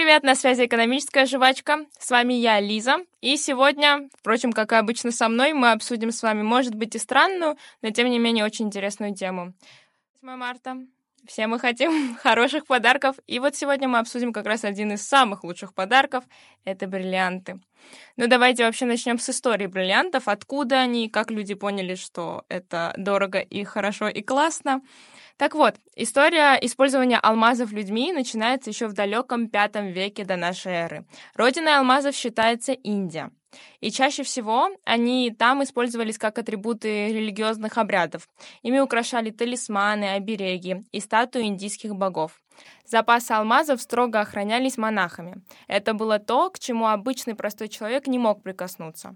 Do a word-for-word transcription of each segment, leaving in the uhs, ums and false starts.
привет! На связи «Экономическая жвачка». С вами я, Лиза. И сегодня, впрочем, как и обычно со мной, мы обсудим с вами, может быть, и странную, но тем не менее очень интересную тему. восьмое марта. Все мы хотим хороших подарков. И вот сегодня мы обсудим как раз один из самых лучших подарков. Это бриллианты. Ну, давайте вообще начнем с истории бриллиантов. Откуда они, как люди поняли, что это дорого и хорошо и классно. Так вот, история использования алмазов людьми начинается еще в далеком пятом веке до нашей эры. Родиной алмазов считается Индия. И чаще всего они там использовались как атрибуты религиозных обрядов. Ими украшали талисманы, обереги и статуи индийских богов. Запасы алмазов строго охранялись монахами. Это было то, к чему обычный простой человек не мог прикоснуться.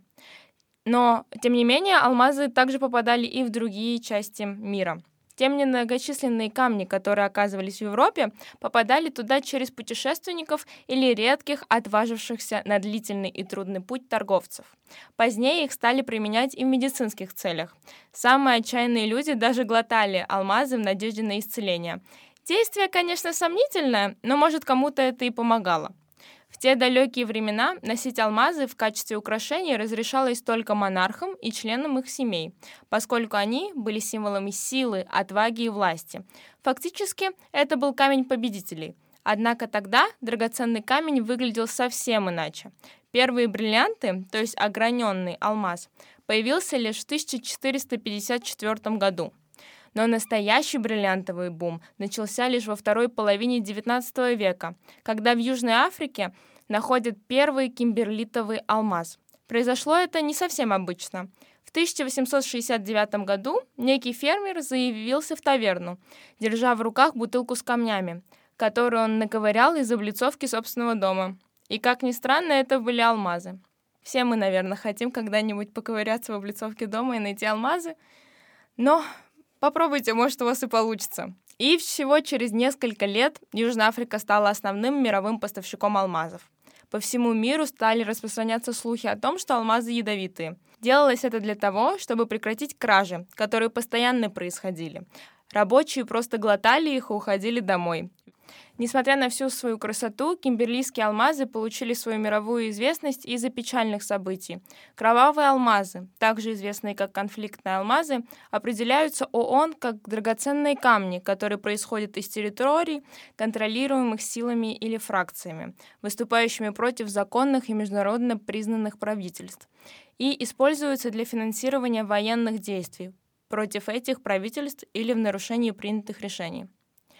Но, тем не менее, алмазы также попадали и в другие части мира. Те многочисленные камни, которые оказывались в Европе, попадали туда через путешественников или редких, отважившихся на длительный и трудный путь торговцев. Позднее их стали применять и в медицинских целях. Самые отчаянные люди даже глотали алмазы в надежде на исцеление. Действие, конечно, сомнительное, но, может, кому-то это и помогало. В те далекие времена носить алмазы в качестве украшений разрешалось только монархам и членам их семей, поскольку они были символами силы, отваги и власти. Фактически, это был камень победителей. Однако тогда драгоценный камень выглядел совсем иначе. Первые бриллианты, то есть ограненный алмаз, появился лишь в тысяча четыреста пятьдесят четвёртом году. Но настоящий бриллиантовый бум начался лишь во второй половине девятнадцатого века, когда в Южной Африке находят первый кимберлитовый алмаз. Произошло это не совсем обычно. В тысяча восемьсот шестьдесят девятом году некий фермер заявился в таверну, держа в руках бутылку с камнями, которую он наковырял из облицовки собственного дома. И, как ни странно, это были алмазы. Все мы, наверное, хотим когда-нибудь поковыряться в облицовке дома и найти алмазы, но... Попробуйте, может, у вас и получится. И всего через несколько лет Южная Африка стала основным мировым поставщиком алмазов. По всему миру стали распространяться слухи о том, что алмазы ядовитые. Делалось это для того, чтобы прекратить кражи, которые постоянно происходили. Рабочие просто глотали их и уходили домой. Несмотря на всю свою красоту, кимберлийские алмазы получили свою мировую известность из-за печальных событий. Кровавые алмазы, также известные как конфликтные алмазы, определяются ООН как драгоценные камни, которые происходят из территорий, контролируемых силами или фракциями, выступающими против законных и международно признанных правительств, и используются для финансирования военных действий против этих правительств или в нарушении принятых решений.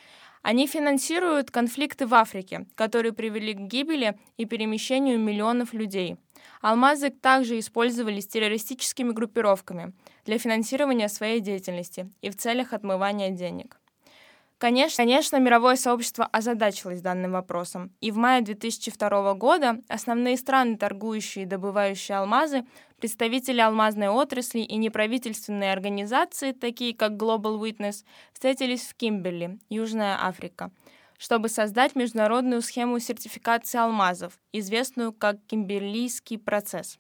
Они финансируют конфликты в Африке, которые привели к гибели и перемещению миллионов людей. Алмазы также использовались террористическими группировками для финансирования своей деятельности и в целях отмывания денег. Конечно, конечно, мировое сообщество озадачилось данным вопросом, и в мае две тысячи второго года основные страны, торгующие и добывающие алмазы, представители алмазной отрасли и неправительственные организации, такие как Global Witness, встретились в Кимберли, Южная Африка, чтобы создать международную схему сертификации алмазов, известную как Кимберлийский процесс.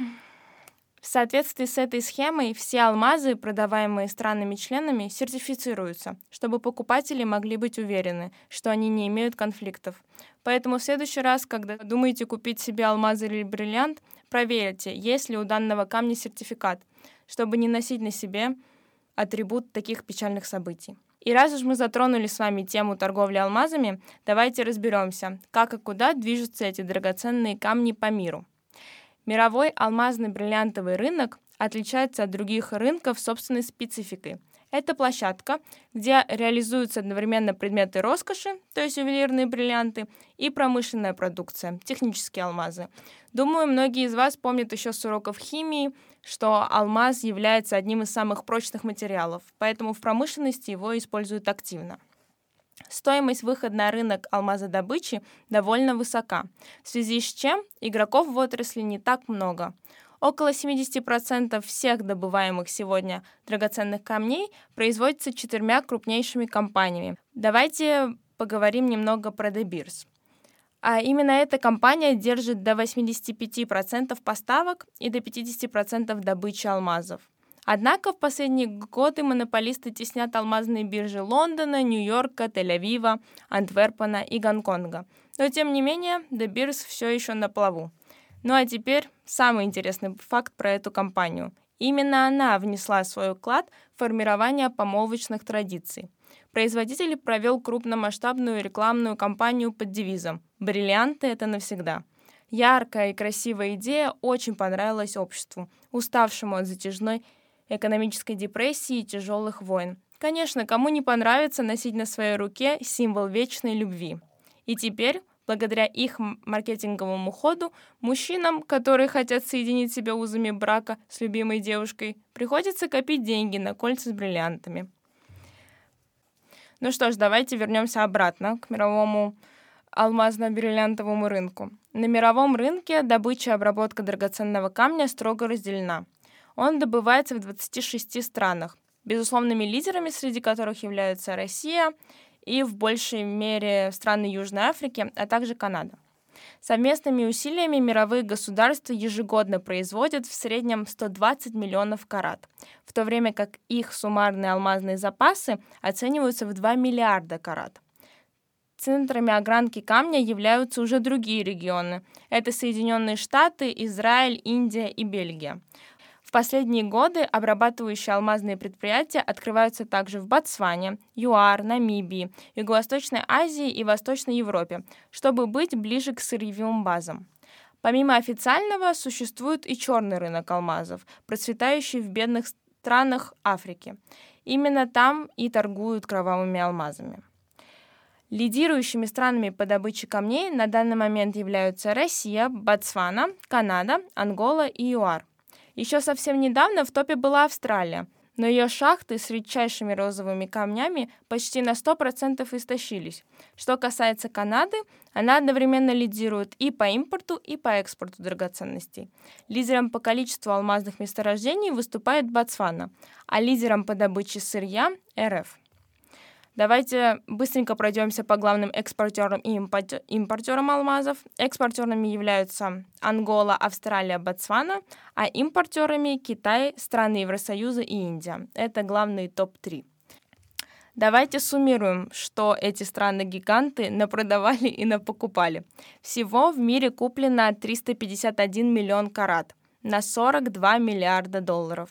В соответствии с этой схемой все алмазы, продаваемые странами-членами, сертифицируются, чтобы покупатели могли быть уверены, что они не имеют конфликтов. Поэтому в следующий раз, когда думаете купить себе алмаз или бриллиант, проверьте, есть ли у данного камня сертификат, чтобы не носить на себе атрибут таких печальных событий. И раз уж мы затронули с вами тему торговли алмазами, давайте разберемся, как и куда движутся эти драгоценные камни по миру. Мировой алмазный бриллиантовый рынок отличается от других рынков собственной спецификой. Это площадка, где реализуются одновременно предметы роскоши, то есть ювелирные бриллианты, и промышленная продукция, технические алмазы. Думаю, многие из вас помнят еще с уроков химии, что алмаз является одним из самых прочных материалов, поэтому в промышленности его используют активно. Стоимость выхода на рынок алмазодобычи довольно высока, в связи с чем игроков в отрасли не так много. Около семьдесят процентов всех добываемых сегодня драгоценных камней производится четырьмя крупнейшими компаниями. Давайте поговорим немного про De Beers. А именно эта компания держит до восемьдесят пять процентов поставок и до пятьдесят процентов добычи алмазов. Однако в последние годы монополисты теснят алмазные биржи Лондона, Нью-Йорка, Тель-Авива, Антверпена и Гонконга. но тем не менее De Beers все еще на плаву. Ну а теперь самый интересный факт про эту компанию. Именно она внесла свой вклад в формирование помолвочных традиций. Производитель провел крупномасштабную рекламную кампанию под девизом «Бриллианты – это навсегда». Яркая и красивая идея очень понравилась обществу, уставшему от затяжной экономической депрессии и тяжелых войн. Конечно, кому не понравится носить на своей руке символ вечной любви. И теперь, благодаря их маркетинговому ходу, мужчинам, которые хотят соединить себя узами брака с любимой девушкой, приходится копить деньги на кольца с бриллиантами. Ну что ж, давайте вернемся обратно к мировому алмазно-бриллиантовому рынку. На мировом рынке добыча и обработка драгоценного камня строго разделена. Он добывается в двадцати шести странах, безусловными лидерами среди которых являются Россия и в большей мере страны Южной Африки, а также Канада. Совместными усилиями мировые государства ежегодно производят в среднем сто двадцать миллионов карат, в то время как их суммарные алмазные запасы оцениваются в два миллиарда карат. Центрами огранки камня являются уже другие регионы. Это Соединенные Штаты, Израиль, Индия и Бельгия. В последние годы обрабатывающие алмазные предприятия открываются также в Ботсване, ЮАР, Намибии, Юго-Восточной Азии и Восточной Европе, чтобы быть ближе к сырьевым базам. Помимо официального, существует и черный рынок алмазов, процветающий в бедных странах Африки. Именно там и торгуют кровавыми алмазами. Лидирующими странами по добыче камней на данный момент являются Россия, Ботсвана, Канада, Ангола и ЮАР. Еще совсем недавно в топе была Австралия, но ее шахты с редчайшими розовыми камнями почти на сто процентов истощились. Что касается Канады, она одновременно лидирует и по импорту, и по экспорту драгоценностей. Лидером по количеству алмазных месторождений выступает Ботсвана, а лидером по добыче сырья – РФ. Давайте быстренько пройдемся по главным экспортерам и импортерам алмазов. Экспортерами являются Ангола, Австралия, Ботсвана, а импортерами Китай, страны Евросоюза и Индия. Это главные топ три. Давайте суммируем, что эти страны-гиганты напродавали и напокупали. Всего в мире куплено триста пятьдесят один миллион карат на сорок два миллиарда долларов.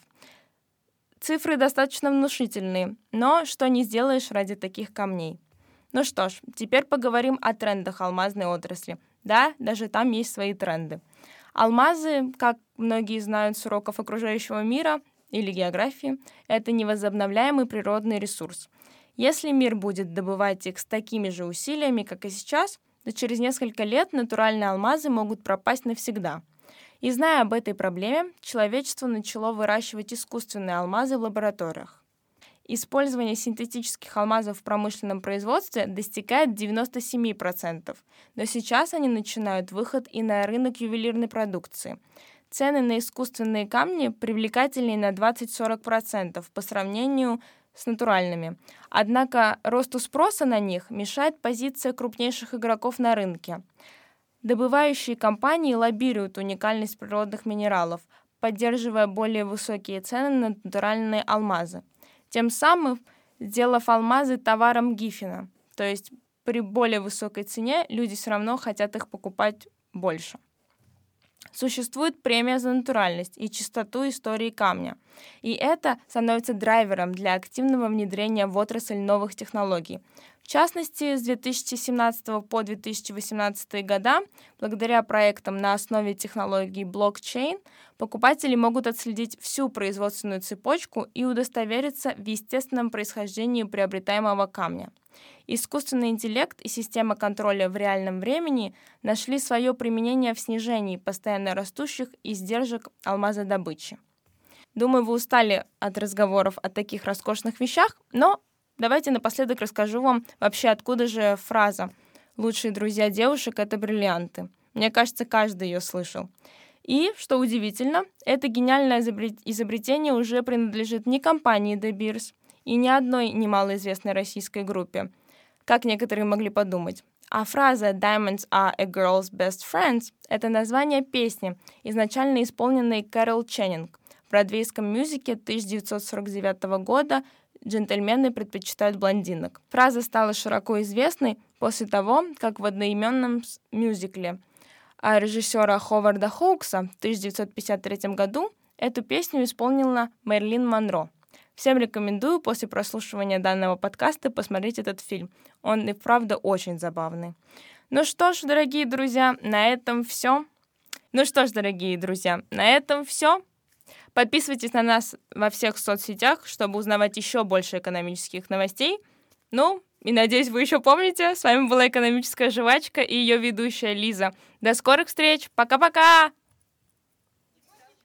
Цифры достаточно внушительные, но что не сделаешь ради таких камней. Ну что ж, теперь поговорим о трендах алмазной отрасли. Да, даже там есть свои тренды. Алмазы, как многие знают с уроков окружающего мира или географии, это невозобновляемый природный ресурс. Если мир будет добывать их с такими же усилиями, как и сейчас, то через несколько лет натуральные алмазы могут пропасть навсегда. И зная об этой проблеме, человечество начало выращивать искусственные алмазы в лабораториях. Использование синтетических алмазов в промышленном производстве достигает девяносто семь процентов, но сейчас они начинают выход и на рынок ювелирной продукции. Цены на искусственные камни привлекательнее на двадцать-сорок процентов по сравнению с натуральными. Однако росту спроса на них мешает позиция крупнейших игроков на рынке. Добывающие компании лоббируют уникальность природных минералов, поддерживая более высокие цены на натуральные алмазы, тем самым сделав алмазы товаром Гиффина, то есть при более высокой цене люди все равно хотят их покупать больше. Существует премия за натуральность и чистоту истории камня, и это становится драйвером для активного внедрения в отрасль новых технологий. В частности, с две тысячи семнадцатого по две тысячи восемнадцатый года, благодаря проектам на основе технологий блокчейн, покупатели могут отследить всю производственную цепочку и удостовериться в естественном происхождении приобретаемого камня. Искусственный интеллект и система контроля в реальном времени нашли свое применение в снижении постоянно растущих издержек алмазодобычи. Думаю, вы устали от разговоров о таких роскошных вещах, но давайте напоследок расскажу вам вообще, откуда же фраза «лучшие друзья девушек — это бриллианты». Мне кажется, каждый ее слышал. И, что удивительно, это гениальное изобретение уже принадлежит не компании De Beers и ни одной немалоизвестной российской группе, как некоторые могли подумать. А фраза «Diamonds are a girl's best friends» — это название песни, изначально исполненной Кэрол Ченнинг в бродвейском мюзикле тысяча девятьсот сорок девятого года «Джентльмены предпочитают блондинок». Фраза стала широко известной после того, как в одноименном мюзикле а режиссера Ховарда Хоукса в тысяча девятьсот пятьдесят третьем году эту песню исполнила Мэрилин Монро. Всем рекомендую после прослушивания данного подкаста посмотреть этот фильм. Он и правда очень забавный. Ну что ж, дорогие друзья, на этом все. Ну что ж, дорогие друзья, на этом все. Подписывайтесь на нас во всех соцсетях, чтобы узнавать еще больше экономических новостей. Ну, и надеюсь, вы еще помните. С вами была «Экономическая жвачка» и ее ведущая Лиза. До скорых встреч. Пока-пока!